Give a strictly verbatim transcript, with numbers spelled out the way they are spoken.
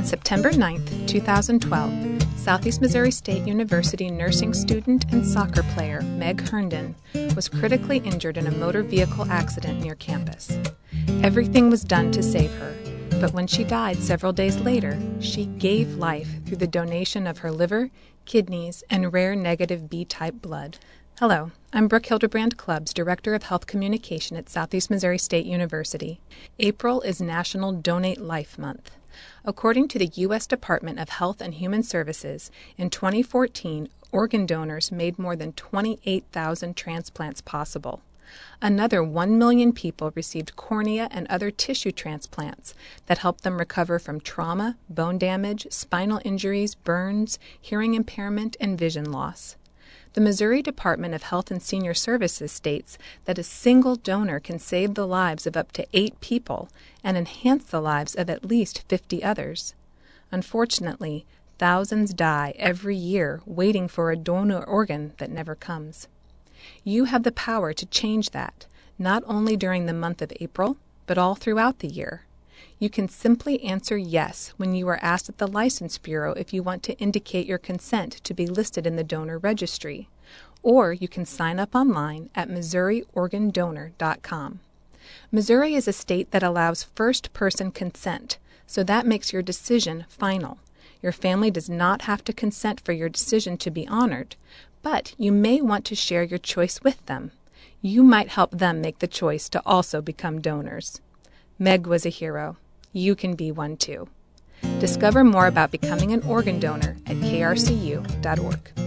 On September ninth, two thousand twelve, Southeast Missouri State University nursing student and soccer player Meg Herndon was critically injured in a motor vehicle accident near campus. Everything was done to save her, but when she died several days later, she gave life through the donation of her liver, kidneys, and rare negative B-type blood. Hello, I'm Brooke Hildebrand Clubbs, Director of Health Communication at Southeast Missouri State University. April is National Donate Life Month. According to the U S Department of Health and Human Services, in twenty fourteen, organ donors made more than twenty-eight thousand transplants possible. Another one million people received cornea and other tissue transplants that helped them recover from trauma, bone damage, spinal injuries, burns, hearing impairment, and vision loss. The Missouri Department of Health and Senior Services states that a single donor can save the lives of up to eight people and enhance the lives of at least fifty others. Unfortunately, thousands die every year waiting for a donor organ that never comes. You have the power to change that, not only during the month of April, but all throughout the year. You can simply answer yes when you are asked at the License Bureau if you want to indicate your consent to be listed in the donor registry, or you can sign up online at Missouri Organ Donor dot com. Missouri is a state that allows first-person consent, so that makes your decision final. Your family does not have to consent for your decision to be honored, but you may want to share your choice with them. You might help them make the choice to also become donors. Meg was a hero. You can be one too. Discover more about becoming an organ donor at K R C U dot org.